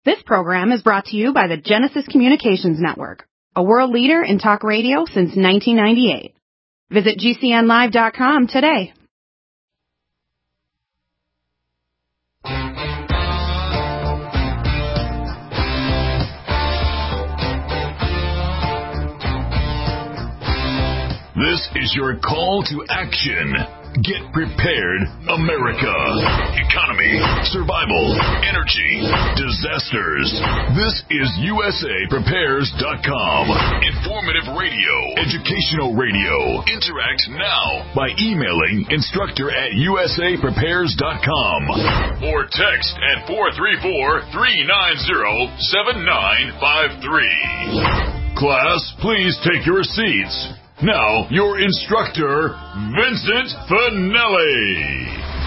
This program is brought to you by the Genesis Communications Network, a world leader in talk radio since 1998. Visit GCNlive.com today. This is your call to action. Get prepared, America. Economy, survival, energy, disasters. This is USAPrepares.com. Informative radio, educational radio. Interact now by emailing instructor@USAPrepares.com or text at 434-390-7953. Class, please take your seats. Now, your instructor, Vincent Finelli.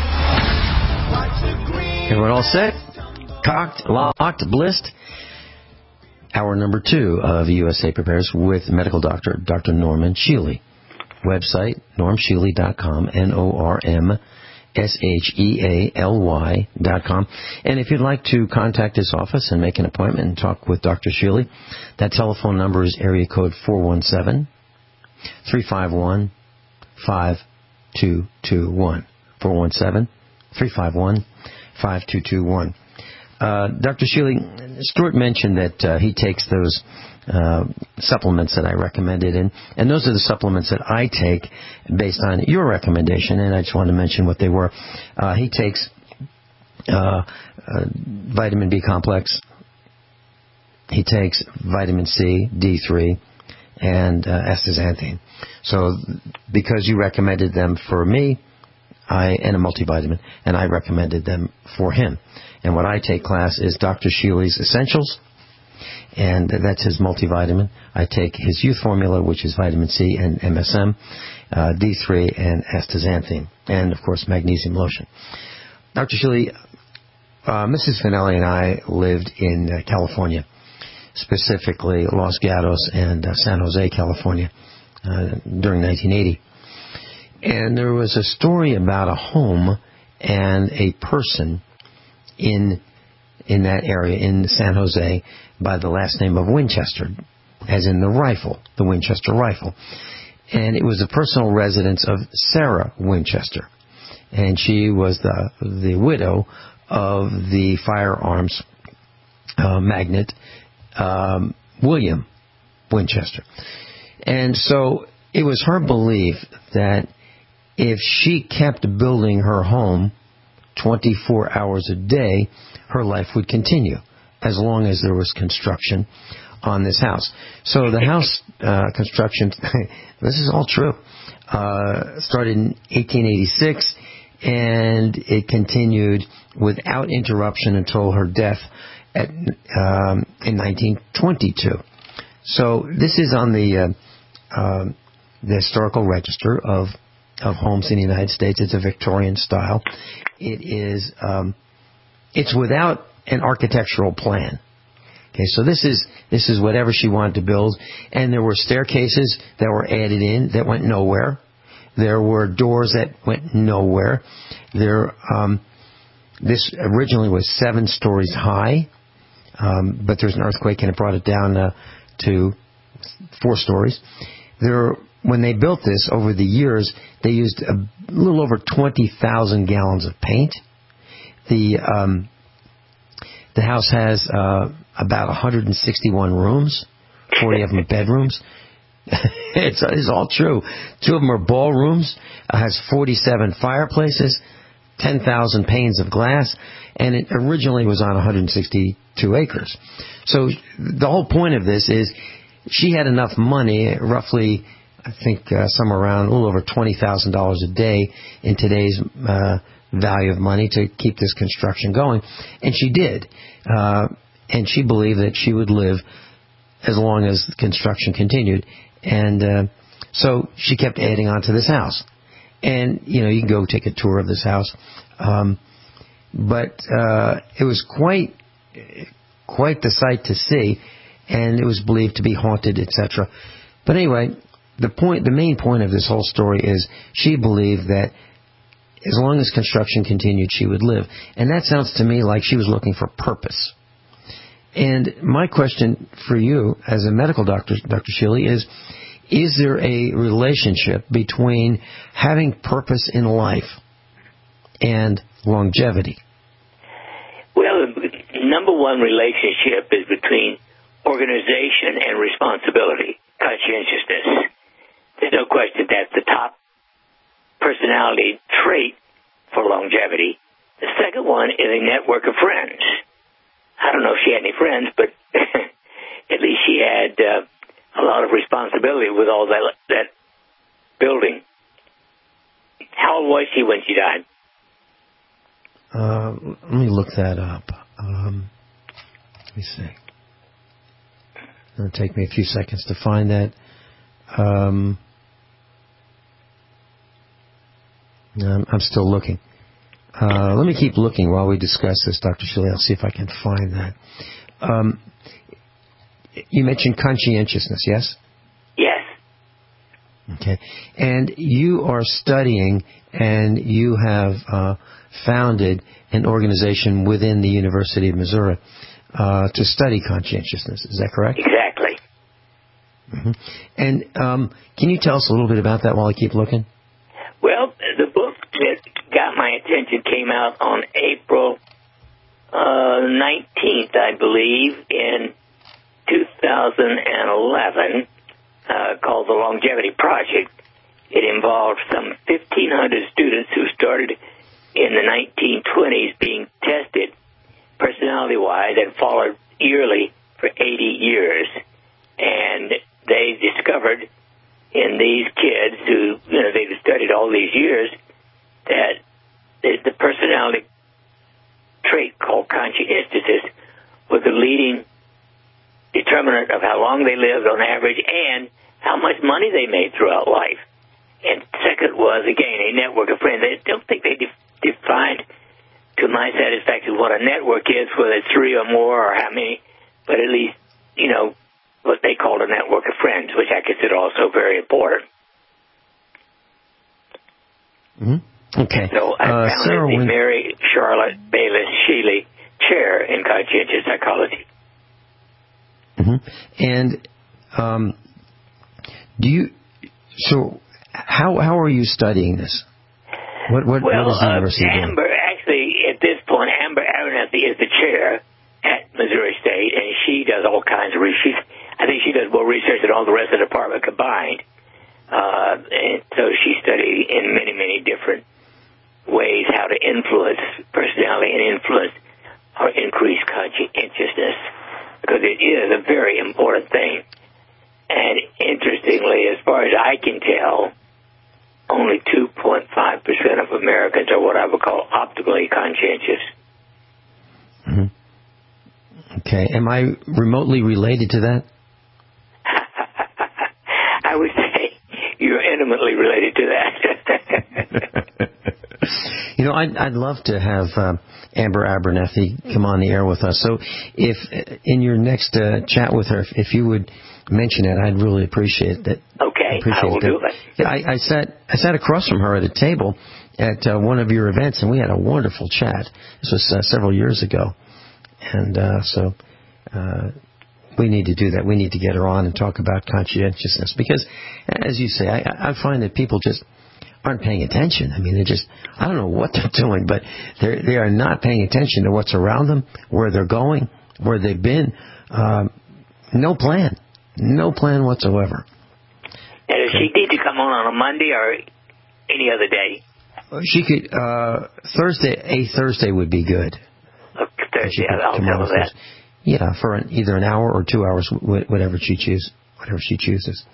Everyone all set? Cocked, locked, blissed? Hour number 2 of USA Prepares with medical doctor, Dr. Norman Shealy. Website, normshealy.com, NORMSHEALY.com. And if you'd like to contact his office and make an appointment and talk with Dr. Shealy, that telephone number is area code 417-351-5221. 417-351-5221. Dr. Shealy, Stuart mentioned that he takes those supplements that I recommended, and those are the supplements that I take based on your recommendation, and I just wanted to mention what they were. He takes vitamin B complex. He takes vitamin C, D3, and astaxanthin. So because you recommended them for me, and a multivitamin, and I recommended them for him. And what I take, class, is Dr. Shealy's Essentials, and that's his multivitamin. I take his youth formula, which is vitamin C and MSM, D3 and astaxanthin, and of course magnesium lotion. Dr. Shealy, Mrs. Finelli and I lived in California, specifically Los Gatos and San Jose, California, during 1980. And there was a story about a home and a person in that area, in San Jose, by the last name of Winchester, as in the rifle, the Winchester rifle. And it was the personal residence of Sarah Winchester. And she was the widow of the firearms magnate William Winchester. And so it was her belief that if she kept building her home 24 hours a day, her life would continue as long as there was construction on this house. So the house construction, this is all true, started in 1886, and it continued without interruption until her death in 1922. So this is on the historical register of homes in the United States. It's a Victorian style. It is it's without an architectural plan. Okay, so this is whatever she wanted to build, and there were staircases that were added in that went nowhere. There were doors that went nowhere. This originally was 7 stories high, but there's an earthquake and it brought it down to 4 stories. When they built this over the years, they used a little over 20,000 gallons of paint. The house has about 161 rooms, 40 of them bedrooms. It's all true. 2 of them are ballrooms. It has 47 fireplaces, 10,000 panes of glass, and it originally was on 162 acres. So the whole point of this is she had enough money, roughly, I think somewhere around a little over $20,000 a day in today's value of money, to keep this construction going. And she did. And she believed that she would live as long as the construction continued. And so she kept adding on to this house. And, you can go take a tour of this house. But it was quite the sight to see, and it was believed to be haunted, etc. But anyway, the main point of this whole story is she believed that as long as construction continued, she would live. And that sounds to me like she was looking for purpose. And my question for you, as a medical doctor, Dr. Shealy, is there a relationship between having purpose in life and longevity? Well, the number one relationship is between organization and responsibility, conscientiousness. There's no question that's the top personality trait for longevity. The second one is a network of friends. I don't know if she had any friends, but at least she had a lot of responsibility with all that building. How old was she when she died? Let me look that up. Let me see. It'll take me a few seconds to find that. I'm still looking. Let me keep looking while we discuss this, Dr. Shealy. I'll see if I can find that. You mentioned conscientiousness, yes? Yes. Okay. And you are studying, and you have founded an organization within the University of Missouri to study conscientiousness. Is that correct? Exactly. Mm-hmm. And can you tell us a little bit about that while I keep looking? Well, the book that got my attention came out on April 19th, I believe, in 2011, called The Longevity Project. It involved some 1,500 students who started in the 1920s being tested personality-wise and followed yearly for 80 years. And they discovered in these kids who, they've studied all these years, that the personality trait called conscientiousness was the leading determinant of how long they lived on average and how much money they made throughout life. And second was, again, a network of friends. I don't think they defined, to my satisfaction, what a network is, whether it's three or more or how many, but at least, what they called a network of friends, which I consider also very important. Mm-hmm. Okay. So I founded the Mary Charlotte Bayless Shealy Chair in Conscientious Psychology. Mm-hmm. And so how are you studying this? What is the university doing? Amber, actually, at this point, Amber Abernathy is the chair at Missouri State, and she does all kinds of research. I think she does more research than all the rest of the department combined. And so she studied in many, many different ways how to influence personality and influence or increase conscientiousness, because it is a very important thing. And interestingly, as far as I can tell, only 2.5% of Americans are what I would call optimally conscientious. Mm-hmm. Okay. Am I remotely related to that? I would say you're intimately related to that. I'd love to have Amber Abernathy come on the air with us. So if in your next chat with her, if you would mention it, I'd really appreciate that. Okay, I will do it. I sat across from her at a table at one of your events, and we had a wonderful chat. This was several years ago. And so we need to do that. We need to get her on and talk about conscientiousness. Because, as you say, I find that people just aren't paying attention. I mean, I don't know what they're doing, but they are not paying attention to what's around them, where they're going, where they've been. No plan. No plan whatsoever. And does she need to come on a Monday or any other day? She could, Thursday would be good. Thursday, I'll tell her that. Yeah, for either an hour or 2 hours, whatever she chooses.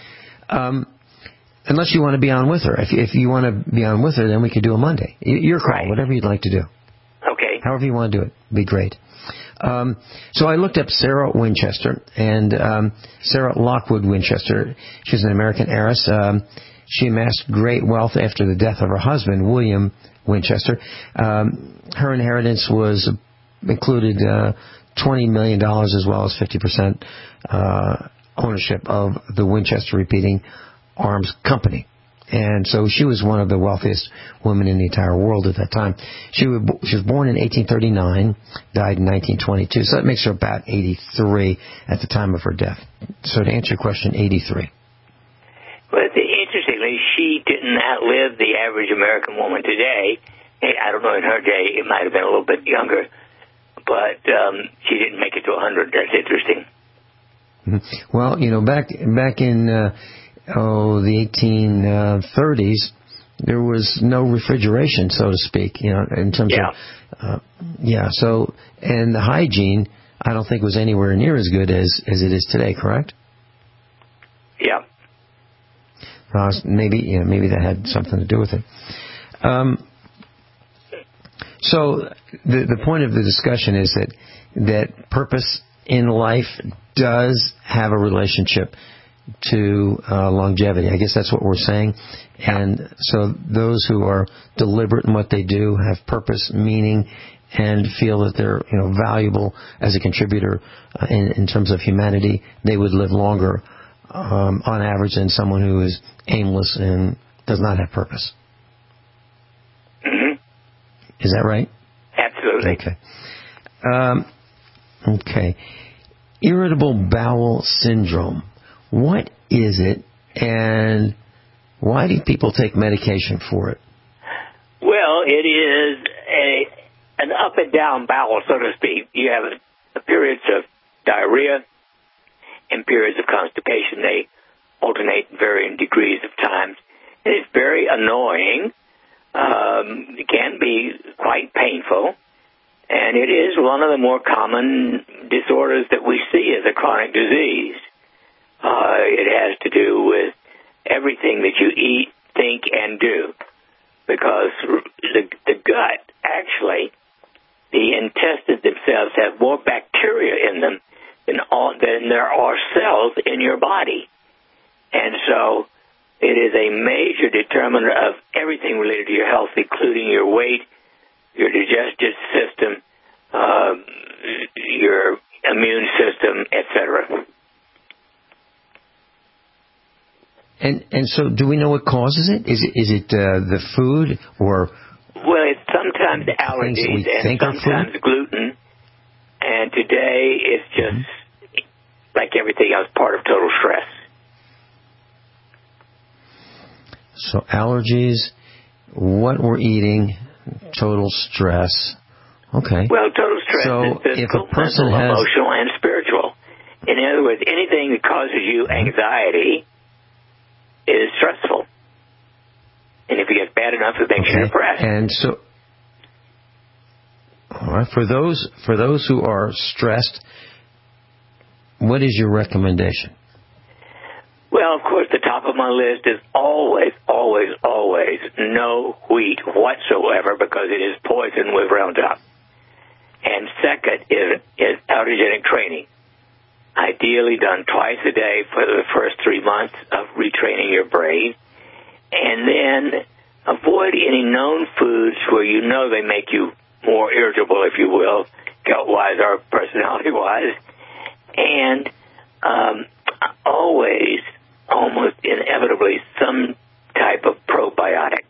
Unless you want to be on with her. If you want to be on with her, then we could do a Monday. Your call, right. Whatever you'd like to do. Okay. However you want to do it, be great. So I looked up Sarah Winchester, and Sarah Lockwood Winchester. She's an American heiress. She amassed great wealth after the death of her husband, William Winchester. Her inheritance included $20 million as well as 50% ownership of the Winchester Repeating Arms Company. And so she was one of the wealthiest women in the entire world at that time. She was born in 1839, died in 1922. So that makes her about 83 at the time of her death. So to answer your question, 83. Well, interestingly, she didn't outlive the average American woman today. I don't know, in her day, it might have been a little bit younger, but she didn't make it to 100. That's interesting. Well, back in the 1830s, there was no refrigeration, so to speak, in terms of... So, and the hygiene, I don't think was anywhere near as good as it is today, correct? Yeah. Maybe that had something to do with it. So the point of the discussion is that purpose in life does have a relationship to longevity. I guess that's what we're saying. And so those who are deliberate in what they do, have purpose, meaning, and feel that they're valuable as a contributor in terms of humanity, they would live longer on average than someone who is aimless and does not have purpose. Mm-hmm. Is that right? Absolutely. Okay. Irritable bowel syndrome. What is it, and why do people take medication for it? Well, it is an up and down bowel, so to speak. You have periods of diarrhea and periods of constipation. They alternate in varying degrees of times. It is very annoying. It can be quite painful. And it is one of the more common disorders that we see as a chronic disease. It has to do with everything that you eat, think, and do. Because the gut, actually, the intestines themselves have more bacteria in them than there are cells in your body. And so it is a major determinant of everything related to your health, including your weight, your digestive system, your immune system, etc. And so, do we know what causes it? Is it the food, or? Well, it's sometimes allergies and sometimes gluten. And today it's just like everything else, part of total stress. So allergies, what we're eating, total stress. Okay. Well, total stress is physical, mental, emotional, and spiritual. In other words, anything that causes you anxiety is stressful. And if it gets bad enough, it makes you depressed. And so, all right, for those who are stressed, what is your recommendation? Well, of course, the top of my list is always, always, always no wheat whatsoever, because it is poison with Roundup. And second is autogenic training, ideally done twice a day for the first 3 months of retraining your brain. And then avoid any known foods where you know they make you more irritable, if you will, gut-wise or personality-wise. And always, almost inevitably, some type of probiotic.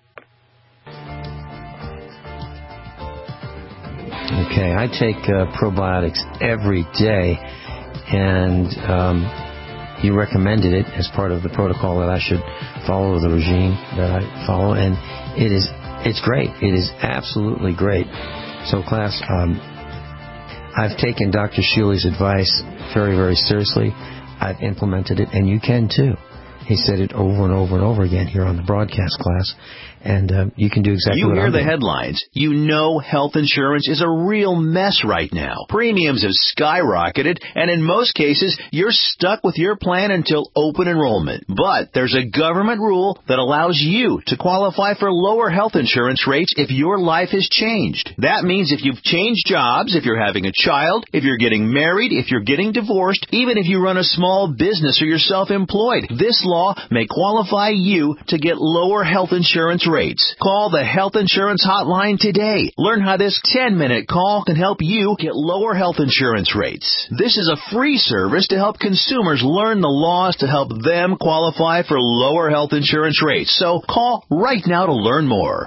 Okay, I take probiotics every day, and you recommended it as part of the protocol that I should follow, the regime that I follow, and it's great. It is absolutely great. So, class, I've taken Dr. Shealy's advice very, very seriously. I've implemented it, and you can too. He said it over and over and over again here on the broadcast, class. And you can do exactly what I'm doing. You hear the headlines. You know health insurance is a real mess right now. Premiums have skyrocketed, and in most cases, you're stuck with your plan until open enrollment. But there's a government rule that allows you to qualify for lower health insurance rates if your life has changed. That means if you've changed jobs, if you're having a child, if you're getting married, if you're getting divorced, even if you run a small business or you're self-employed, this law may qualify you to get lower health insurance rates. Call the Health Insurance Hotline today. Learn how this 10-minute call can help you get lower health insurance rates. This is a free service to help consumers learn the laws to help them qualify for lower health insurance rates. So call right now to learn more.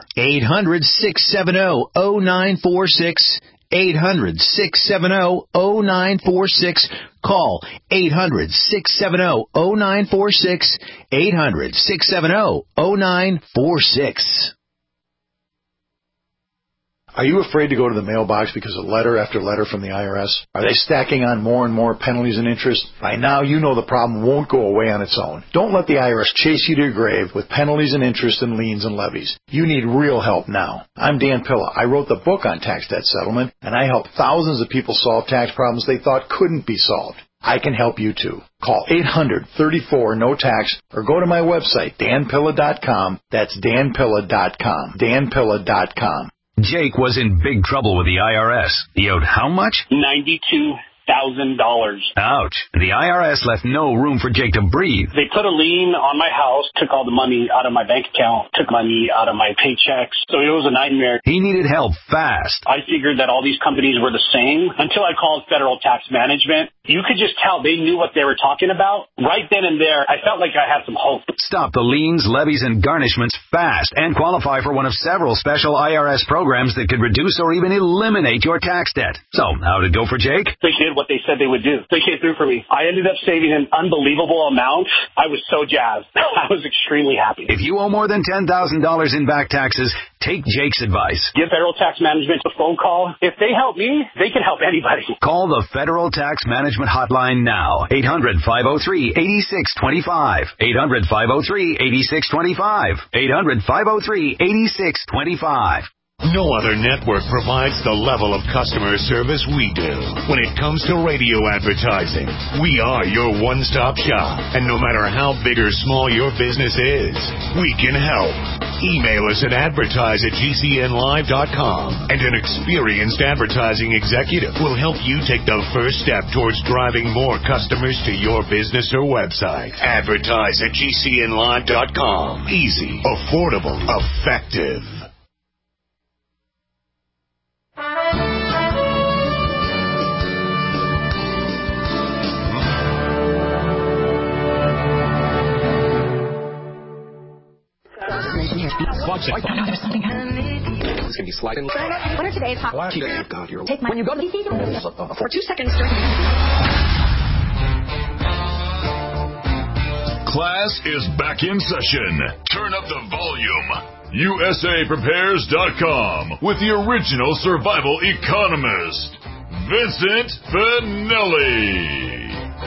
800-670-0946. 800-670-0946. Call 800-670-0946. 800-670-0946. Are you afraid to go to the mailbox because of letter after letter from the IRS? Are they stacking on more and more penalties and interest? By now, you know the problem won't go away on its own. Don't let the IRS chase you to your grave with penalties and interest and liens and levies. You need real help now. I'm Dan Pilla. I wrote the book on tax debt settlement, and I help thousands of people solve tax problems they thought couldn't be solved. I can help you too. Call 800-34-NO-TAX or go to my website, danpilla.com. That's danpilla.com. danpilla.com. Jake was in big trouble with the IRS. He owed how much? $92,000. Ouch. The IRS left no room for Jake to breathe. They put a lien on my house, took all the money out of my bank account, took money out of my paychecks. So it was a nightmare. He needed help fast. I figured that all these companies were the same until I called Federal Tax Management. You could just tell they knew what they were talking about. Right then and there, I felt like I had some hope. Stop the liens, levies, and garnishments fast and qualify for one of several special IRS programs that could reduce or even eliminate your tax debt. So, how did it go for Jake? They did what they said they would do. They came through for me. I ended up saving an unbelievable amount. I was so jazzed. I was extremely happy. If you owe more than $10,000 in back taxes, take Jake's advice. Give Federal Tax Management a phone call. If they help me, they can help anybody. Call the Federal Tax Management Hotline now. 800-503-8625. 800-503-8625. 800-503-8625. No other network provides the level of customer service we do. When it comes to radio advertising, we are your one-stop shop. And no matter how big or small your business is, we can help. Email us at advertise@gcnlive.com, and an experienced advertising executive will help you take the first step towards driving more customers to your business or website. Advertise@gcnlive.com. Easy, affordable, effective. There's something happening. It's going to be sliding. What are today's hot? God, you're take my when you go to the for 2 seconds. Class is back in session. Turn up the volume. USAPrepares.com with the original survival economist, Vincent Finelli.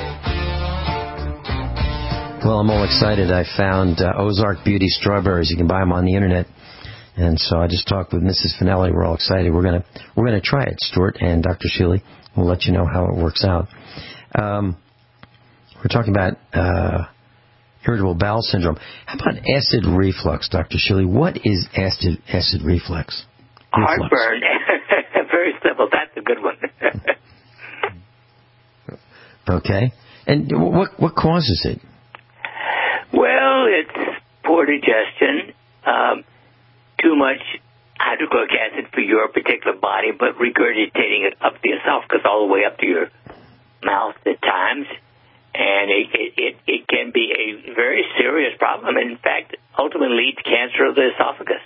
Well, I'm all excited. I found Ozark Beauty strawberries. You can buy them on the internet. And so I just talked with Mrs. Finelli. We're all excited. We're gonna try it, Stuart and Dr. Shealy. We'll let you know how it works out. We're talking about irritable bowel syndrome. How about acid reflux, Dr. Shealy? What is acid reflux? Heartburn. Very simple. That's a good one. Okay. And what causes it? Well, it's poor digestion, too much hydrochloric acid for your particular body, but regurgitating it up the esophagus all the way up to your mouth at times. And it can be a very serious problem. In fact, ultimately leads to cancer of the esophagus.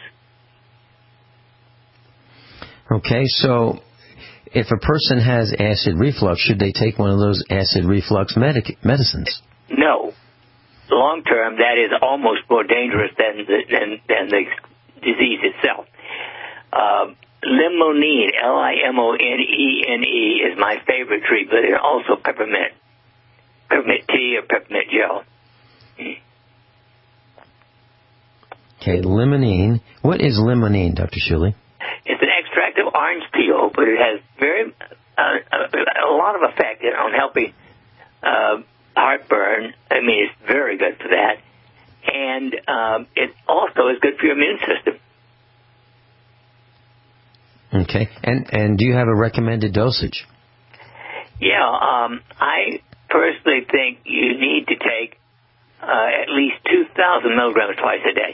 Okay, so if a person has acid reflux, should they take one of those acid reflux medicines? No. Long term, that is almost more dangerous than the disease itself. Limonene, Limonene, is my favorite treatment, and also peppermint tea or peppermint gel. Okay, limonene. What is limonene, Dr. Shealy? It's an extract of orange peel, but it has a lot of effect on helping heartburn. I mean, it's very good for that. And it also is good for your immune system. Okay. And do you have a recommended dosage? Yeah. I personally think you need to take at least 2,000 milligrams twice a day.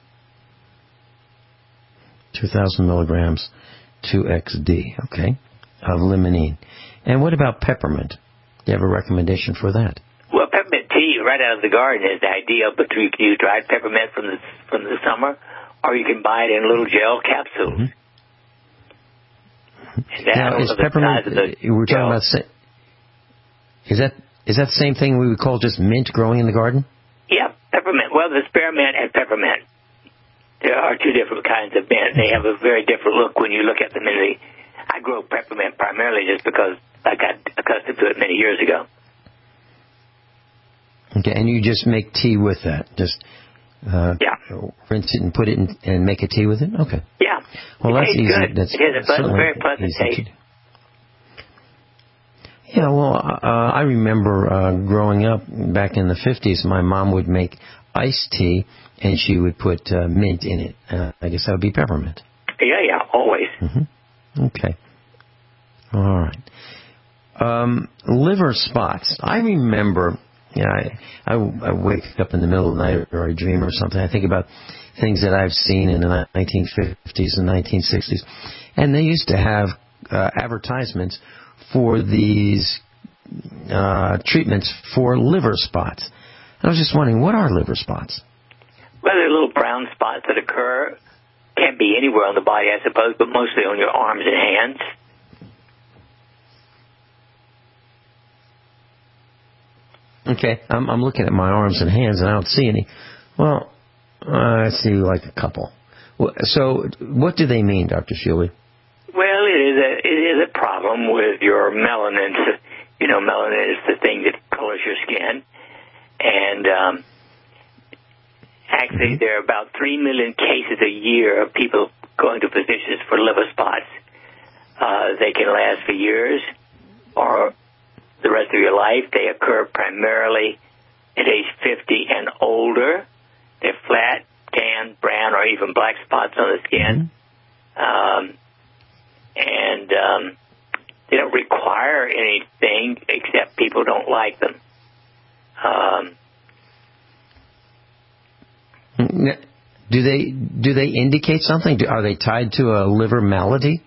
2,000 milligrams, 2XD, okay, of limonene. And what about peppermint? Do you have a recommendation for that? Well, peppermint tea right out of the garden is ideal, but you can use dried peppermint from the summer, or you can buy it in little gel capsules. Now, is peppermint, we're talking about, is that the same thing we would call just mint growing in the garden? Yeah, peppermint. Well, there's spearmint and peppermint. There are two different kinds of mint. They have a very different look when you look at them. I grow peppermint primarily just because I got accustomed to it many years ago. Okay, and you just make tea with that? Just rinse it and put it in and make a tea with it? Okay. Yeah. Well, that's easy. Good. That's it has a very pleasant taste. Yeah, well, I remember growing up back in the 50s, my mom would make iced tea, and she would put mint in it. I guess that would be peppermint. Yeah, always. Mm-hmm. Okay. All right. Liver spots. I remember, I wake up in the middle of the night or I dream or something. I think about things that I've seen in the 1950s and 1960s. And they used to have advertisements for these treatments for liver spots. I was just wondering, what are liver spots? Well, they're little brown spots that occur. Can't be anywhere on the body, I suppose, but mostly on your arms and hands. Okay, I'm looking at my arms and hands, and I don't see any. Well, I see like a couple. So, what do they mean, Dr. Shealy? Well, it is a problem with your melanin. You know, melanin is the thing that colors your skin. And actually, there are about 3 million cases a year of people going to physicians for liver spots. They can last for years or the rest of your life. They occur primarily at age 50 and older. They're flat, tan, brown, or even black spots on the skin. And they don't require anything except people don't like them. Do they indicate something? Are they tied to a liver malady?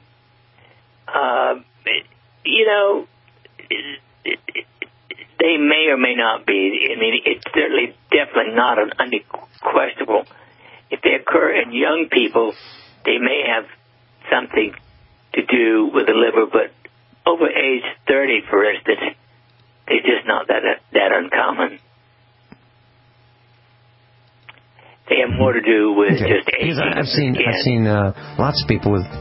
You know, they may or may not be. I mean, it's certainly definitely not an unquestionable. If they occur in young people, they may have something to do with the liver, but over age 30, for instance, they're just not that uncommon. They have more to do with just aging. I've seen lots of people with.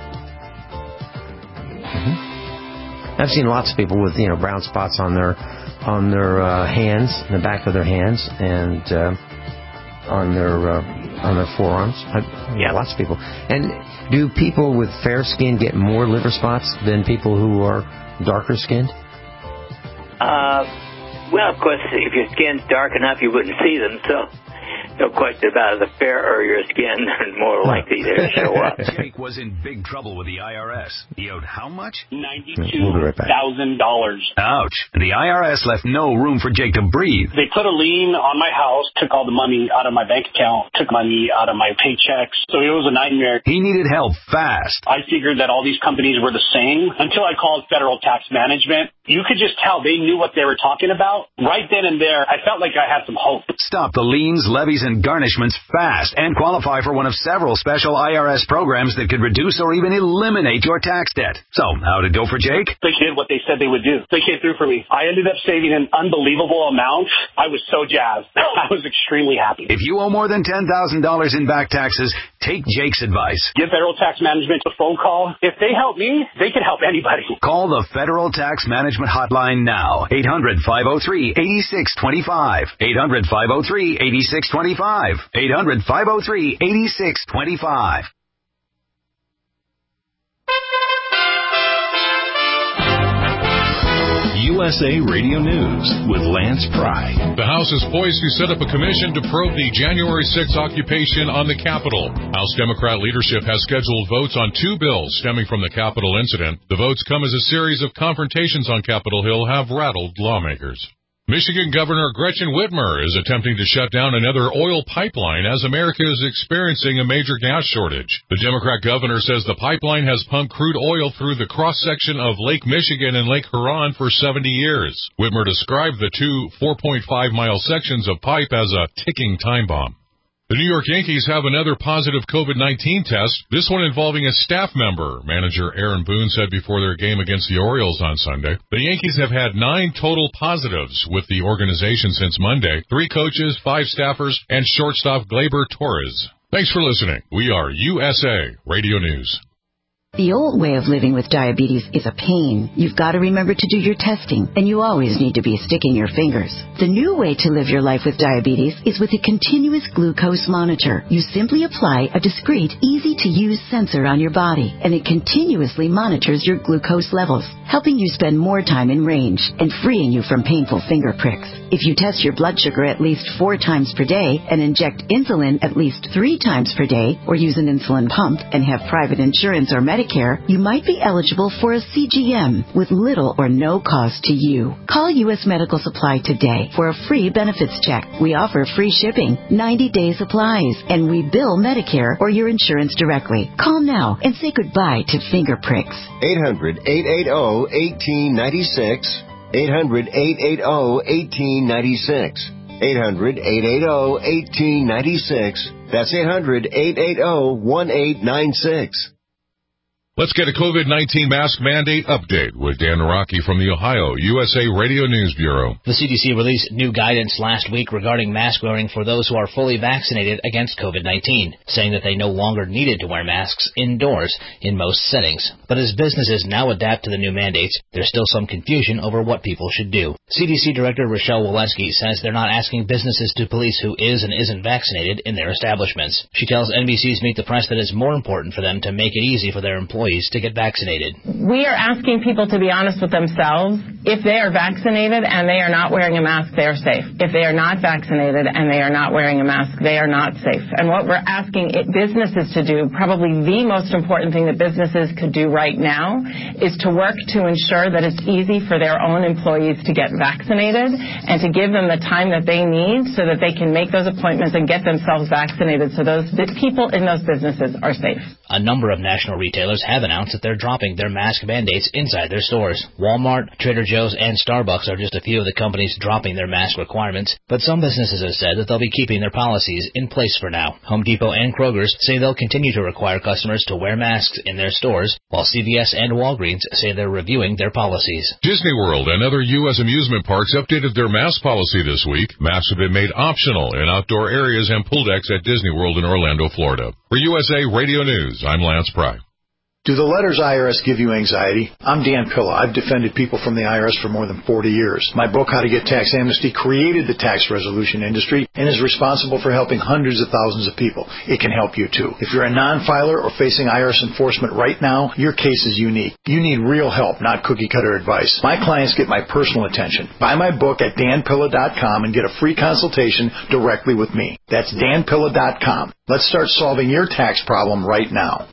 I've seen lots of people with brown spots on their hands, in the back of their hands, and on their forearms. Lots of people. And do people with fair skin get more liver spots than people who are darker skinned? Well, of course, if your skin's dark enough, you wouldn't see them. So. No question about it. The fairer your skin, the more likely to show up. Jake was in big trouble with the IRS. He owed how much? $92,000. Ouch. And the IRS left no room for Jake to breathe. They put a lien on my house, took all the money out of my bank account, took money out of my paychecks. So it was a nightmare. He needed help fast. I figured that all these companies were the same until I called Federal Tax Management. You could just tell they knew what they were talking about. Right then and there, I felt like I had some hope. Stop the liens, levies, and garnishments fast and qualify for one of several special IRS programs that could reduce or even eliminate your tax debt. So, how did it go for Jake? They did what they said they would do. They came through for me. I ended up saving an unbelievable amount. I was so jazzed. I was extremely happy. If you owe more than $10,000 in back taxes, take Jake's advice. Give Federal Tax Management a phone call. If they help me, they can help anybody. Call the Federal Tax Management Hotline now. 800-503-8625. 800-503-8625. 800-503-8625. USA Radio News with Lance Pry. The House is poised to set up a commission to probe the January 6th occupation on the Capitol. House Democrat leadership has scheduled votes on 2 bills stemming from the Capitol incident. The votes come as a series of confrontations on Capitol Hill have rattled lawmakers. Michigan Governor Gretchen Whitmer is attempting to shut down another oil pipeline as America is experiencing a major gas shortage. The Democrat governor says the pipeline has pumped crude oil through the cross-section of Lake Michigan and Lake Huron for 70 years. Whitmer described the two 4.5-mile sections of pipe as a ticking time bomb. The New York Yankees have another positive COVID-19 test, this one involving a staff member, manager Aaron Boone said before their game against the Orioles on Sunday. The Yankees have had 9 total positives with the organization since Monday, 3 coaches, 5 staffers, and shortstop Gleyber Torres. Thanks for listening. We are USA Radio News. The old way of living with diabetes is a pain. You've got to remember to do your testing, and you always need to be sticking your fingers. The new way to live your life with diabetes is with a continuous glucose monitor. You simply apply a discreet, easy-to-use sensor on your body, and it continuously monitors your glucose levels, helping you spend more time in range and freeing you from painful finger pricks. If you test your blood sugar at least 4 times per day and inject insulin at least 3 times per day, or use an insulin pump and have private insurance or Medicare, you might be eligible for a CGM with little or no cost to you. Call U.S. Medical Supply today for a free benefits check. We offer free shipping, 90-day supplies, and we bill Medicare or your insurance directly. Call now and say goodbye to finger pricks. 800-880-1896. 800-880-1896. 800-880-1896. That's 800-880-1896. Let's get a COVID-19 mask mandate update with Dan Naraki from the Ohio USA Radio News Bureau. The CDC released new guidance last week regarding mask wearing for those who are fully vaccinated against COVID-19, saying that they no longer needed to wear masks indoors in most settings. But as businesses now adapt to the new mandates, there's still some confusion over what people should do. CDC Director Rochelle Walensky says they're not asking businesses to police who is and isn't vaccinated in their establishments. She tells NBC's Meet the Press that it's more important for them to make it easy for their employees to get vaccinated. We are asking people to be honest with themselves. If they are vaccinated and they are not wearing a mask, they are safe. If they are not vaccinated and they are not wearing a mask, they are not safe. And what we're asking businesses to do, probably the most important thing that businesses could do right now, is to work to ensure that it's easy for their own employees to get vaccinated and to give them the time that they need so that they can make those appointments and get themselves vaccinated so those people in those businesses are safe. A number of national retailers have announced that they're dropping their mask mandates inside their stores. Walmart, Trader Joe's, and Starbucks are just a few of the companies dropping their mask requirements, but some businesses have said that they'll be keeping their policies in place for now. Home Depot and Kroger's say they'll continue to require customers to wear masks in their stores, while CVS and Walgreens say they're reviewing their policies. Disney World and other U.S. amusement parks updated their mask policy this week. Masks have been made optional in outdoor areas and pool decks at Disney World in Orlando, Florida. For USA Radio News, I'm Lance Pry. Do the letters IRS give you anxiety? I'm Dan Pilla. I've defended people from the IRS for more than 40 years. My book, How to Get Tax Amnesty, created the tax resolution industry and is responsible for helping hundreds of thousands of people. It can help you, too. If you're a non-filer or facing IRS enforcement right now, your case is unique. You need real help, not cookie-cutter advice. My clients get my personal attention. Buy my book at danpilla.com and get a free consultation directly with me. That's danpilla.com. Let's start solving your tax problem right now.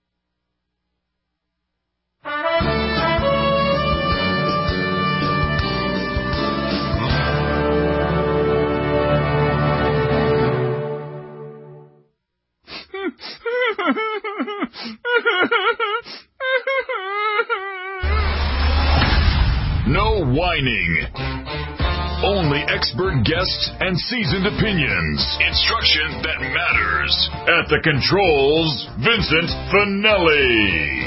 No whining. Only expert guests and seasoned opinions. Instruction that matters. At the controls, Vincent Finelli.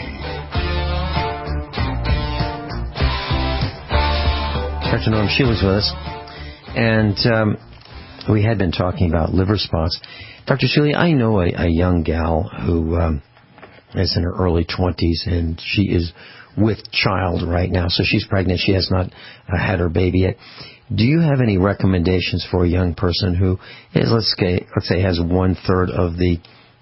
Dr. Norm Shealy's with us. And we had been talking about liver spots. Dr. Shealy, I know a young gal who is in her early 20s, and she is with child right now. So she's pregnant. She has not had her baby yet. Do you have any recommendations for a young person who is, let's say, has 1/3 of the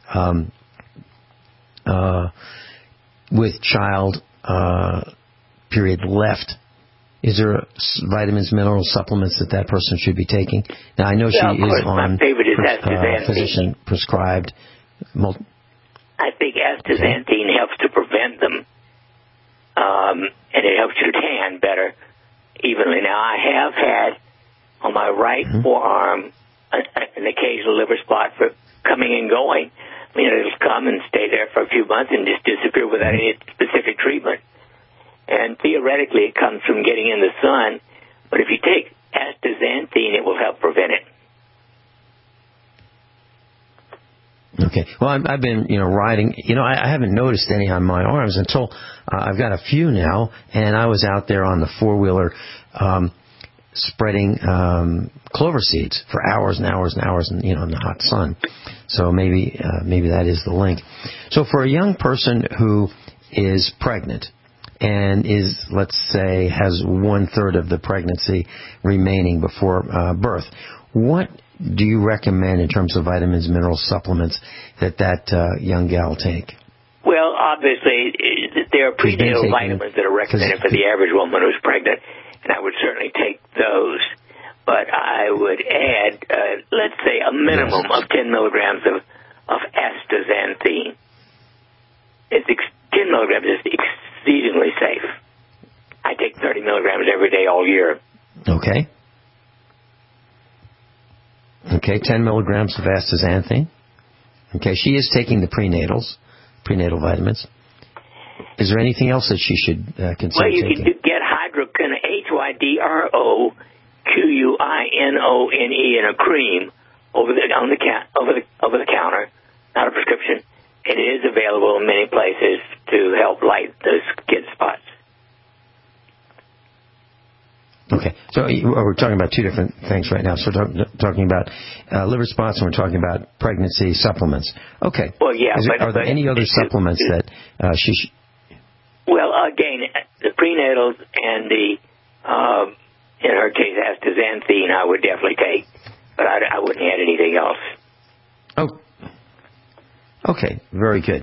with child period left? Is there vitamins, minerals, supplements that person should be taking? Now, I know she is on physician prescribed. I think astaxanthin helps to prevent them, and it helps you tan better evenly. Now, I have had on my right forearm, an occasional liver spot for coming and going. I mean, it'll come and stay there for a few months and just disappear without any specific treatment. And theoretically, it comes from getting in the sun. But if you take astaxanthine, it will help prevent it. Okay. Well, I've been, riding. I haven't noticed any on my arms until I've got a few now, and I was out there on the four-wheeler spreading clover seeds for hours and hours and hours, in the hot sun. So maybe that is the link. So for a young person who is pregnant and is, let's say, has 1/3 of the pregnancy remaining before birth, what do you recommend in terms of vitamins, minerals, supplements that young gal take? Well, obviously, there are prenatal vitamins that are recommended for the average woman who's pregnant, and I would certainly take those. But I would add, let's say, a minimum of 10 milligrams of astaxanthine. 10 milligrams is exceedingly safe. I take 30 milligrams every day all year. Okay. Okay, 10 milligrams of astaxanthine. Okay, she is taking the prenatal vitamins. Is there anything else that she should consider taking? Well, you can get hydroquinone, HYDROQUINONE in a cream over the counter, not a prescription. And it is available in many places to help light those skin spots. Okay, so we're talking about two different things right now. So we're talking about liver spots, and we're talking about pregnancy supplements. Okay. Well, yeah. Are there any other supplements that she should... Well, again, the prenatals and the, in her case, astaxanthine, I would definitely take, but I wouldn't add anything else. Oh. Okay, very good.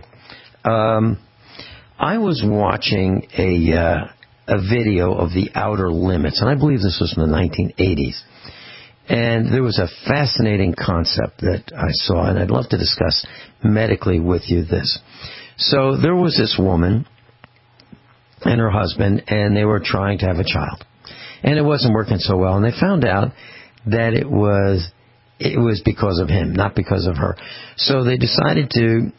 I was watching a video of the Outer Limits, and I believe this was from the 1980s. And there was a fascinating concept that I saw, and I'd love to discuss medically with you this. So there was this woman and her husband, and they were trying to have a child. And it wasn't working so well, and they found out that it was because of him, not because of her. So they decided to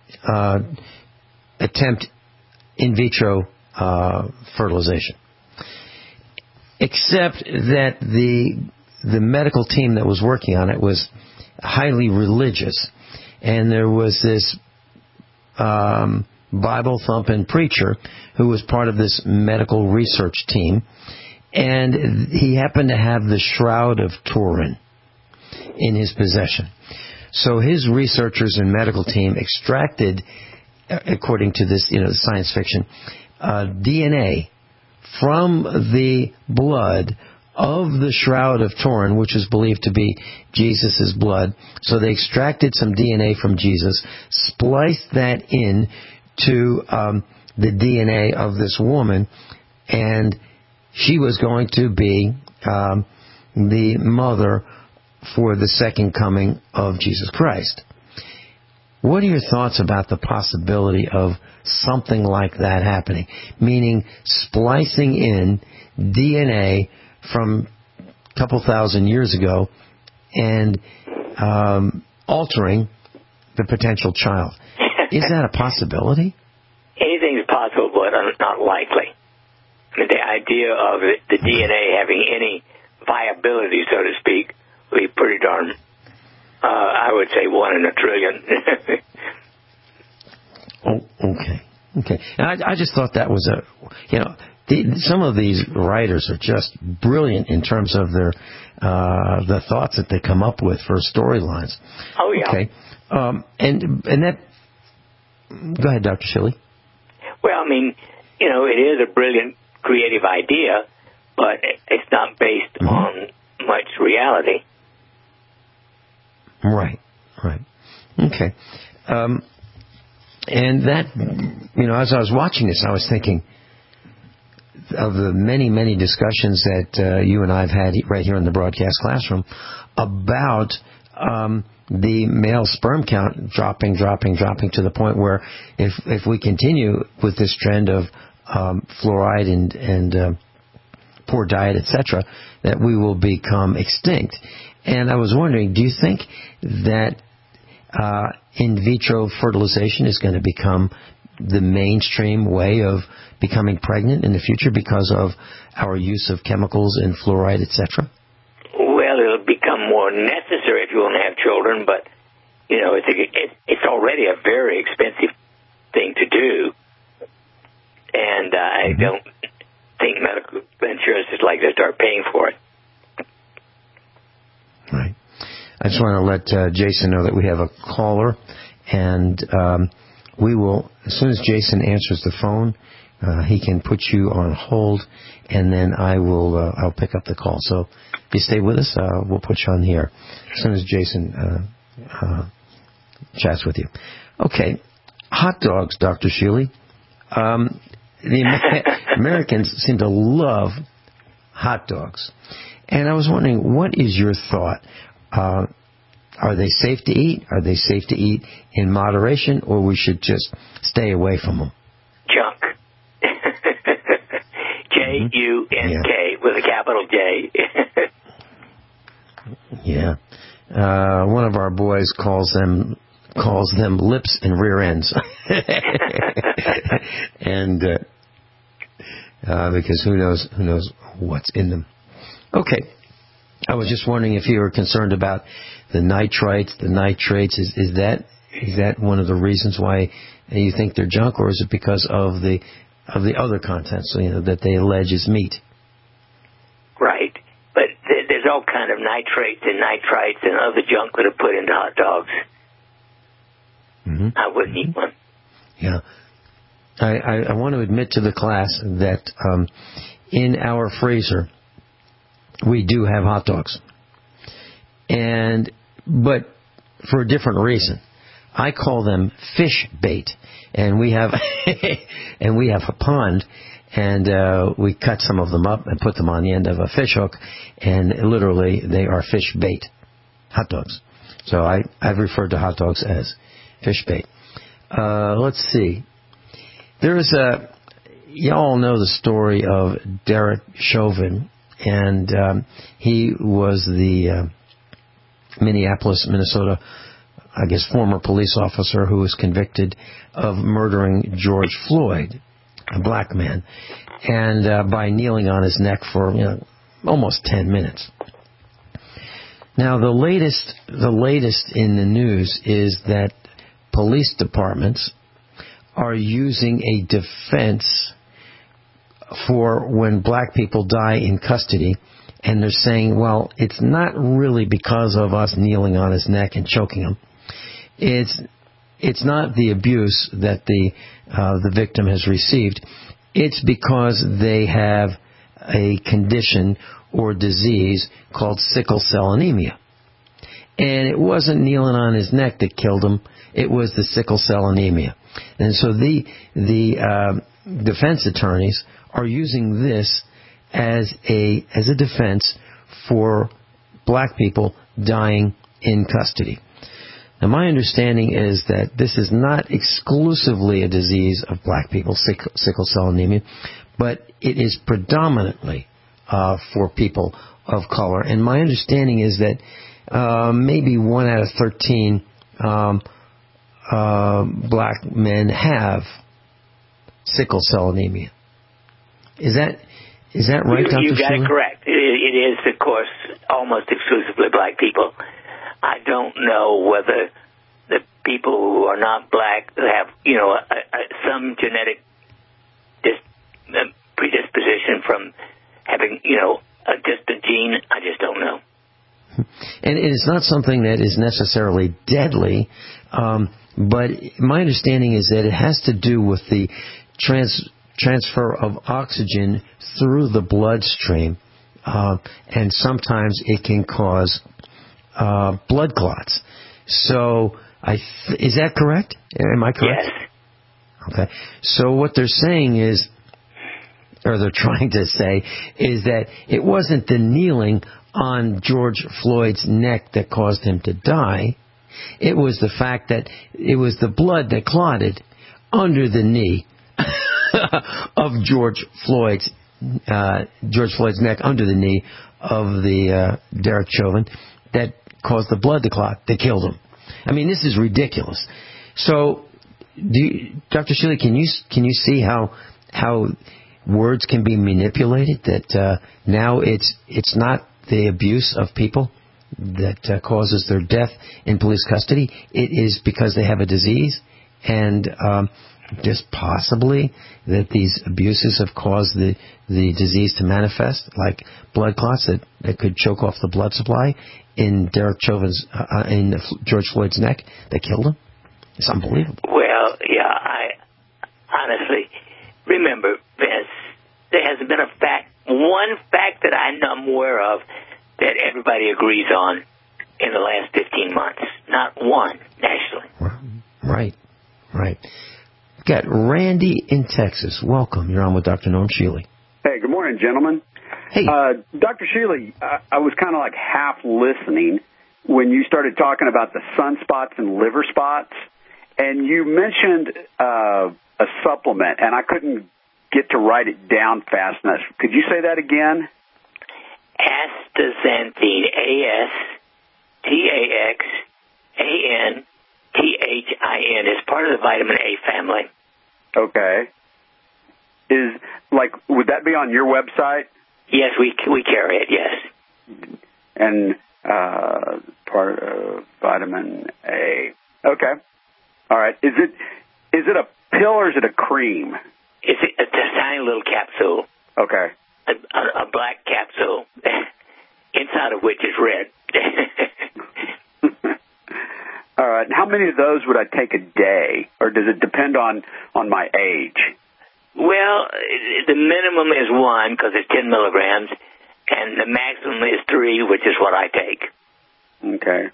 attempt in vitro fertilization. Except that the medical team that was working on it was highly religious. And there was this Bible-thumping preacher who was part of this medical research team. And he happened to have the Shroud of Turin in his possession. So his researchers and medical team extracted, according to this, science fiction, DNA from the blood of the Shroud of Turin, which is believed to be Jesus' blood. So they extracted some DNA from Jesus, spliced that in to the DNA of this woman, and she was going to be the mother for the second coming of Jesus Christ. What are your thoughts about the possibility of something like that happening? Meaning splicing in DNA from a couple thousand years ago and altering the potential child. Is that a possibility? Anything's possible, but not likely. I mean, the idea of the DNA having any viability, so to speak, would be pretty darn, I would say, 1 in a trillion. Oh, okay. And I just thought that was some of these writers are just brilliant in terms of their the thoughts that they come up with for storylines. Oh, yeah. Okay. And that. Go ahead, Dr. Shilley. Well, I mean, it is a brilliant, creative idea, but it's not based on much reality. Right. Okay. And that, as I was watching this, I was thinking of the many, many discussions that you and I have had right here in the broadcast classroom about the male sperm count dropping to the point where if we continue with this trend of fluoride and poor diet, etc., that we will become extinct. And I was wondering, do you think that in vitro fertilization is going to become the mainstream way of becoming pregnant in the future because of our use of chemicals and fluoride, etc.? Well, it'll become more necessary if you want to have children, but it's already a very expensive thing to do, and I don't think medical insurance is likely to start paying for it. Right. I just want to let Jason know that we have a caller, and we will, as soon as Jason answers the phone, he can put you on hold, and then I'll pick up the call. So if you stay with us, we'll put you on the air as soon as Jason chats with you. Okay, hot dogs, Dr. Shealy. The Americans seem to love hot dogs. And I was wondering, what is your thought? Are they safe to eat? Are they safe to eat in moderation, or we should just stay away from them? Junk. Junk with a capital J. Yeah. One of our boys calls them lips and rear ends. And because who knows what's in them. Okay. I was just wondering if you were concerned about the nitrites, the nitrates. Is that one of the reasons why you think they're junk, or is it because of the other contents, that they allege is meat? Right. But there's all kind of nitrates and nitrites and other junk that are put into hot dogs. I wouldn't eat one. Yeah. I want to admit to the class that in our freezer we do have hot dogs, but for a different reason. I call them fish bait, and we have a pond, and we cut some of them up and put them on the end of a fish hook, and literally they are fish bait hot dogs. So I've referred to hot dogs as fish bait. Let's see. You all know the story of Derek Chauvin, and he was the Minneapolis, Minnesota, I guess, former police officer who was convicted of murdering George Floyd, a black man, and by kneeling on his neck for almost 10 minutes. Now, the latest in the news is that police departments are using a defense for when black people die in custody, and they're saying, well, it's not really because of us kneeling on his neck and choking him. It's not the abuse that the victim has received. It's because they have a condition or disease called sickle cell anemia. And it wasn't kneeling on his neck that killed him. It was the sickle cell anemia. And so the defense attorneys are using this as a defense for black people dying in custody. Now, my understanding is that this is not exclusively a disease of black people, sickle cell anemia, but it is predominantly for people of color. And my understanding is that maybe 1 out of 13 black men have sickle cell anemia. Is that right, Dr. You got it correct. It is, of course, almost exclusively black people. I don't know whether the people who are not black have, some genetic predisposition from having, just a gene. I just don't know. And it's not something that is necessarily deadly, but my understanding is that it has to do with the transfer of oxygen through the bloodstream, and sometimes it can cause blood clots. So, is that correct? Am I correct? Yes. Okay. So what they're saying is, or they're trying to say, is that it wasn't the kneeling on George Floyd's neck that caused him to die. It was the fact that it was the blood that clotted under the knee of George Floyd's George Floyd's neck under the knee of the Derek Chauvin that caused the blood to clot. They killed him. I mean, this is ridiculous. So, Dr. Shealy, can you see how words can be manipulated? That now it's not the abuse of people that causes their death in police custody. It is because they have a disease, and just possibly that these abuses have caused the disease to manifest, like blood clots that could choke off the blood supply in Derek Chauvin's in George Floyd's neck that killed him. It's unbelievable. Well, yeah, I honestly remember, Vince, there hasn't been one fact that I'm aware of that everybody agrees on in the last 15 months. Not one, nationally. Right. Got Randy in Texas. Welcome. You're on with Dr. Norm Shealy. Hey, good morning, gentlemen. Hey. Dr. Shealy, I was kind of like half listening when you started talking about the sunspots and liver spots, and you mentioned a supplement, and I couldn't get to write it down fast enough. Could you say that again? Astaxanthin, Astaxanthin, is part of the vitamin A family. Okay. Would that be on your website? Yes, we carry it, yes. And part of vitamin A. Okay. All right. Is it a pill or is it a cream? It's a tiny little capsule. Okay. A black capsule, inside of which is red. All right. And how many of those would I take a day, or does it depend on my age? Well, the minimum is 1 because it's 10 milligrams, and the maximum is 3, which is what I take. Okay.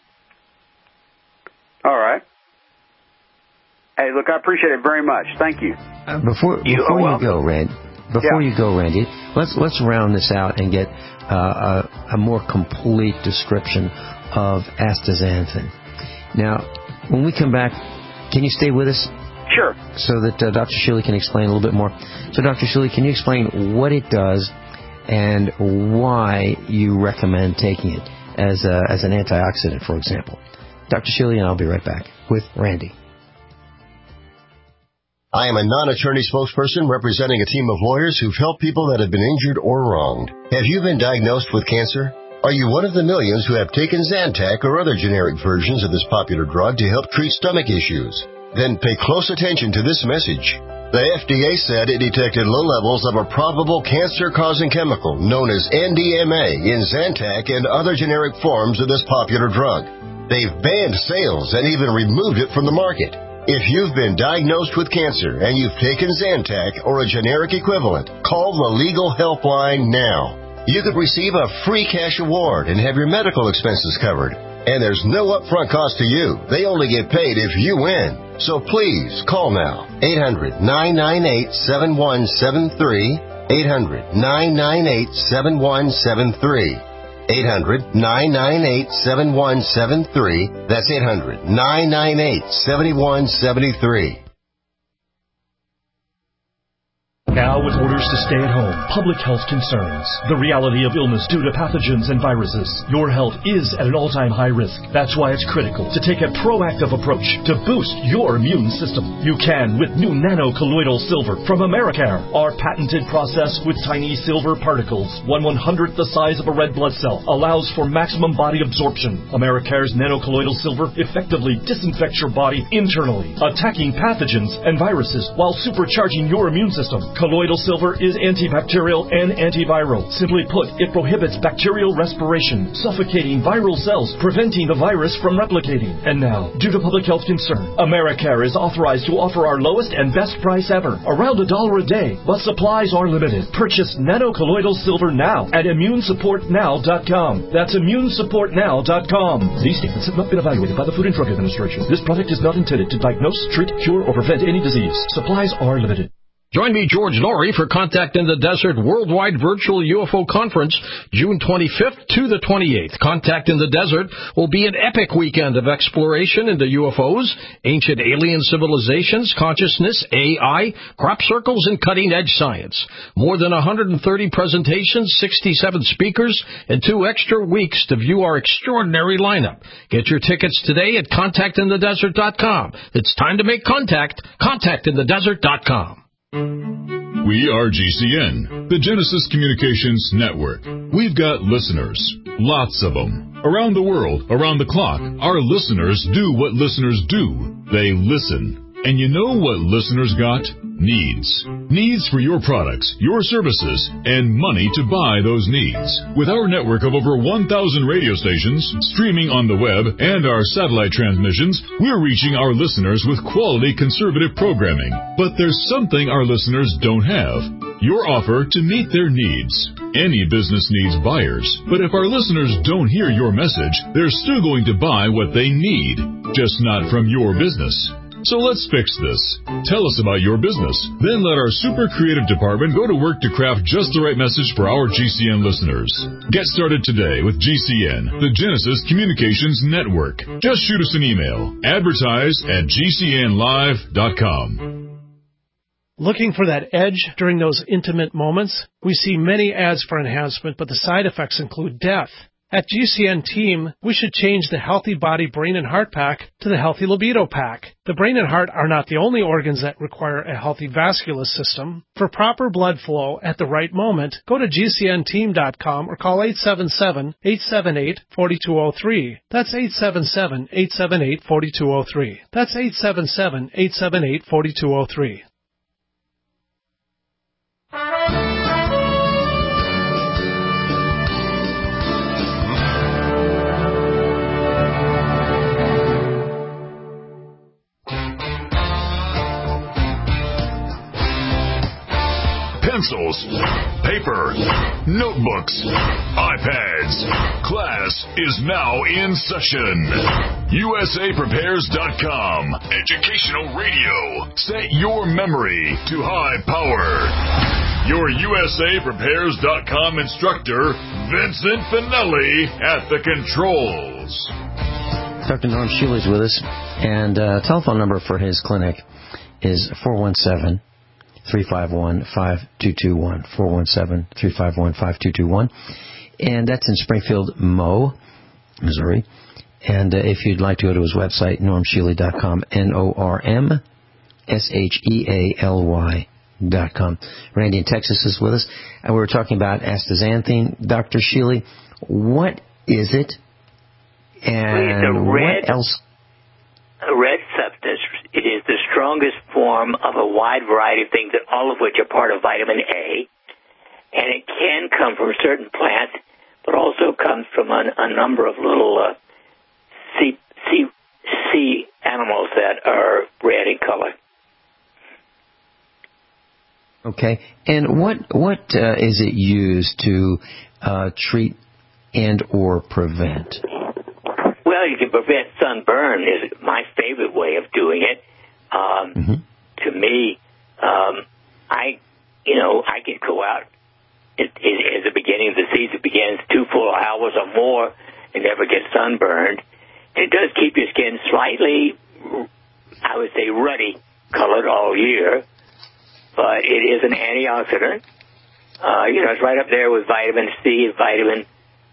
All right. Hey, look, I appreciate it very much. Thank you. Before you go, Randy. You go, Randy, let's round this out and get a more complete description of astaxanthin. Now, when we come back, can you stay with us? Sure. So that Dr. Shealy can explain a little bit more. So, Dr. Shealy, can you explain what it does and why you recommend taking it as an antioxidant, for example? Dr. Shealy, and I'll be right back with Randy. I am a non-attorney spokesperson representing a team of lawyers who've helped people that have been injured or wronged. Have you been diagnosed with cancer? Are you one of the millions who have taken Zantac or other generic versions of this popular drug to help treat stomach issues? Then pay close attention to this message. The FDA said it detected low levels of a probable cancer-causing chemical known as NDMA in Zantac and other generic forms of this popular drug. They've banned sales and even removed it from the market. If you've been diagnosed with cancer and you've taken Zantac or a generic equivalent, call the Legal Helpline now. You could receive a free cash award and have your medical expenses covered. And there's no upfront cost to you. They only get paid if you win. So please, call now. 800-998-7173. 800-998-7173. 800-998-7173. That's 800-998-7173. Now with orders to stay at home, public health concerns, the reality of illness due to pathogens and viruses, your health is at an all-time high risk. That's why it's critical to take a proactive approach to boost your immune system. You can with new nano-colloidal silver from Americare. Our patented process with tiny silver particles, 1/100th the size of a red blood cell, allows for maximum body absorption. Americare's nano-colloidal silver effectively disinfects your body internally, attacking pathogens and viruses while supercharging your immune system. Colloidal silver is antibacterial and antiviral. Simply put, it prohibits bacterial respiration, suffocating viral cells, preventing the virus from replicating. And now, due to public health concern, Americare is authorized to offer our lowest and best price ever, around $1 a day, but supplies are limited. Purchase nano-colloidal silver now at immunesupportnow.com. That's immunesupportnow.com. These statements have not been evaluated by the Food and Drug Administration. This product is not intended to diagnose, treat, cure, or prevent any disease. Supplies are limited. Join me, George Norrie, for Contact in the Desert Worldwide Virtual UFO Conference, June 25th to the 28th. Contact in the Desert will be an epic weekend of exploration into UFOs, ancient alien civilizations, consciousness, AI, crop circles, and cutting-edge science. More than 130 presentations, 67 speakers, and 2 extra weeks to view our extraordinary lineup. Get your tickets today at contactinthedesert.com. It's time to make contact. Contactinthedesert.com. We are GCN, the Genesis Communications Network. We've got listeners, lots of them. Around the world, around the clock, our listeners do what listeners do. They listen. And you know what listeners got? Needs. Needs for your products, your services, and money to buy those needs. With our network of over 1,000 radio stations, streaming on the web, and our satellite transmissions, we're reaching our listeners with quality conservative programming. But there's something our listeners don't have. Your offer to meet their needs. Any business needs buyers, but if our listeners don't hear your message, they're still going to buy what they need, just not from your business. So let's fix this. Tell us about your business. Then let our super creative department go to work to craft just the right message for our GCN listeners. Get started today with GCN, the Genesis Communications Network. Just shoot us an email. Advertise@gcnlive.com. Looking for that edge during those intimate moments? We see many ads for enhancement, but the side effects include death. At GCN Team, we should change the Healthy Body, Brain, and Heart Pack to the Healthy Libido Pack. The brain and heart are not the only organs that require a healthy vascular system. For proper blood flow at the right moment, go to GCNteam.com or call 877-878-4203. That's 877-878-4203. That's 877-878-4203. Pencils, paper, notebooks, iPads. Class is now in session. USAPrepares.com. Educational radio. Set your memory to high power. Your USAPrepares.com instructor, Vincent Finelli, at the controls. Dr. Norm Shealy is with us, and telephone number for his clinic is 417-351-5221, 417-351-5221, and that's in Springfield, Missouri. And if you'd like to go to his website, normshealy.com, NORMSHEALY.com. Randy in Texas is with us, and we were talking about astaxanthin. Dr. Shealy, what is it, and what else? A red substance. It is the strongest form of a wide variety of things, all of which are part of vitamin A. And it can come from certain plants, but also comes from a number of little sea animals that are red in color. Okay. And what is it used to treat and or prevent? Well, you can prevent sunburn is my favorite way of doing it. To me, I can go out at the beginning of the season begins 2 full hours or more and never get sunburned. It does keep your skin slightly, I would say, ruddy colored all year, but it is an antioxidant. It's right up there with vitamin C and vitamin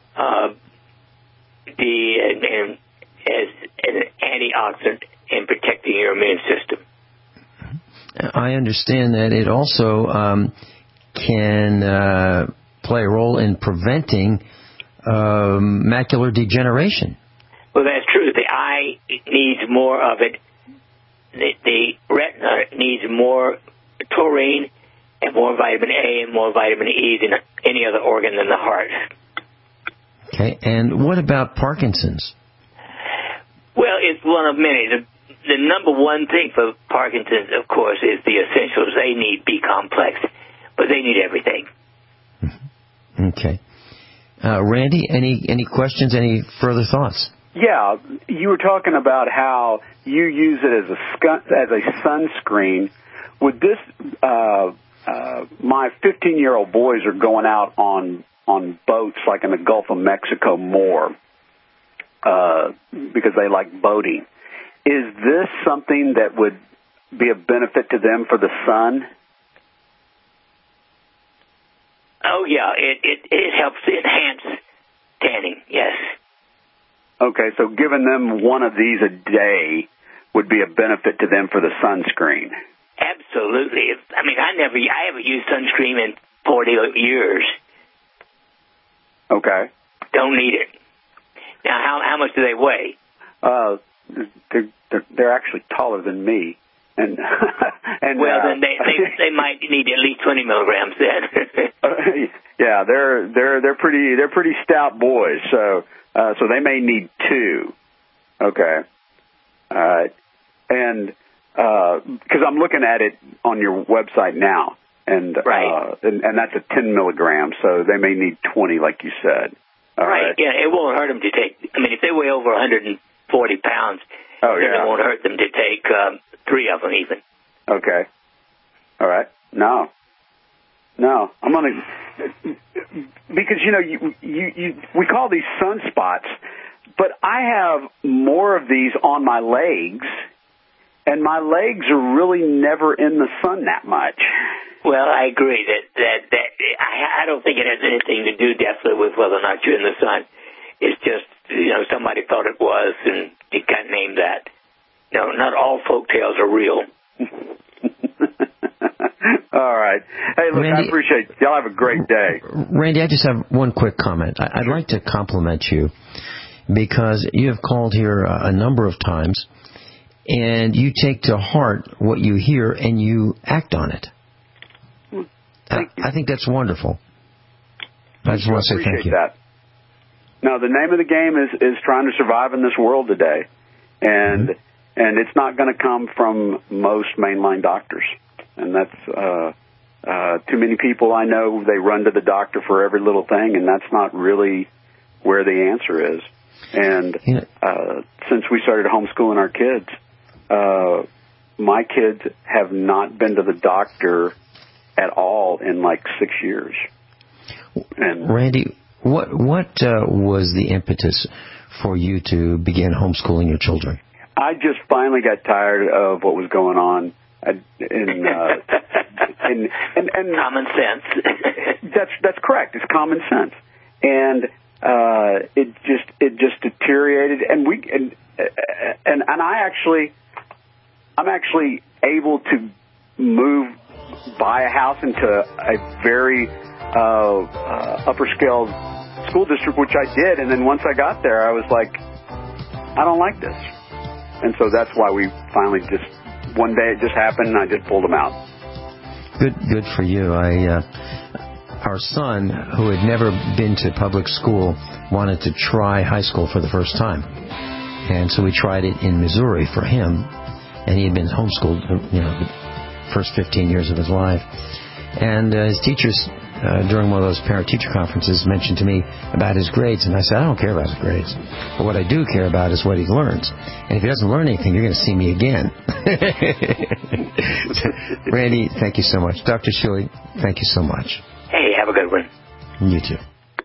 D and as an antioxidant in protecting your immune system. I understand that it also can play a role in preventing macular degeneration. Well, that's true. The eye needs more of it. The retina needs more taurine and more vitamin A and more vitamin E than any other organ than the heart. Okay, and what about Parkinson's? Well, it's one of many. The number one thing for Parkinson's, of course, is the essentials. They need B-complex, but they need everything. Okay. Randy, any questions, any further thoughts? Yeah, you were talking about how you use it as a sunscreen would this my 15-year-old boys are going out on boats like in the Gulf of Mexico more because they like boating. Is this something that would be a benefit to them for the sun? Oh, yeah, it helps enhance tanning, yes. Okay, so giving them one of these a day would be a benefit to them for the sunscreen. Absolutely. I mean, I haven't used sunscreen in 40 years. Okay. Don't need it. Now, how much do they weigh? They're actually taller than me. And well, then they might need at least 20 milligrams then. Yeah, they're pretty stout boys, so they may need 2. Okay. All right. And because I'm looking at it on your website now, and right. And that's a 10 milligrams, so they may need 20, like you said. All right. Yeah, it won't hurt them to take. I mean, if they weigh over 140 pounds, then it won't hurt them to take 3 of them even. Okay. All right. No. I'm gonna because we call these sunspots, but I have more of these on my legs, and my legs are really never in the sun that much. Well, I agree that I don't think it has anything to do definitely with whether or not you're in the sun. It's just somebody thought it was, and it got named that. No, not all folk tales are real. All right. Hey, look, Randy, I appreciate it. Y'all have a great day. Randy, I just have one quick comment. I'd like to compliment you because you have called here a number of times, and you take to heart what you hear and you act on it. Thank you. I think that's wonderful. I just want to say thank you. That. No, the name of the game is trying to survive in this world today, and it's not going to come from most mainline doctors, and that's too many people I know. They run to the doctor for every little thing, and that's not really where the answer is. And since we started homeschooling our kids, my kids have not been to the doctor at all in like 6 years. And Randy, what was the impetus for you to begin homeschooling your children? I just finally got tired of what was going on in common sense. That's correct. It's common sense, and it just deteriorated. And I'm actually able to buy a house into a very upper scale school district, which I did. And then once I got there, I was like, I don't like this. And so that's why we finally one day it just happened, and I just pulled them out. Good for you. Our son, who had never been to public school, wanted to try high school for the first time. And so we tried it in Missouri for him. And he had been homeschooled, the first 15 years of his life. And his teachers, during one of those parent-teacher conferences, mentioned to me about his grades. And I said, I don't care about his grades. But what I do care about is what he learns. And if he doesn't learn anything, you're going to see me again. Randy, thank you so much. Dr. Shuey, thank you so much. Hey, have a good one. You too.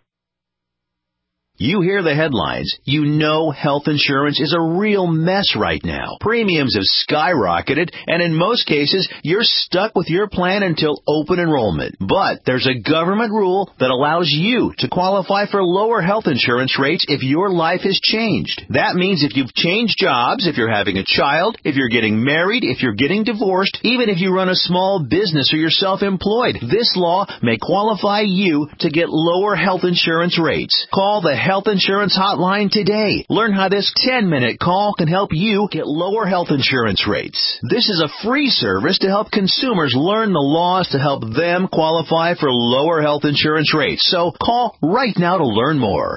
You hear the headlines. You know health insurance is a real mess right now. Premiums have skyrocketed, and in most cases, you're stuck with your plan until open enrollment. But there's a government rule that allows you to qualify for lower health insurance rates if your life has changed. That means if you've changed jobs, if you're having a child, if you're getting married, if you're getting divorced, even if you run a small business or you're self-employed, this law may qualify you to get lower health insurance rates. Call the Health Insurance Hotline today. Learn how this 10-minute call can help you get lower health insurance rates. This is a free service to help consumers learn the laws to help them qualify for lower health insurance rates. So call right now to learn more.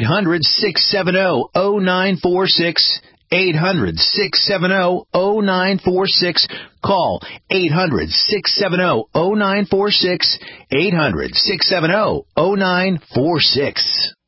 800-670-0946. 800-670-0946. Call 800-670-0946. 800-670-0946.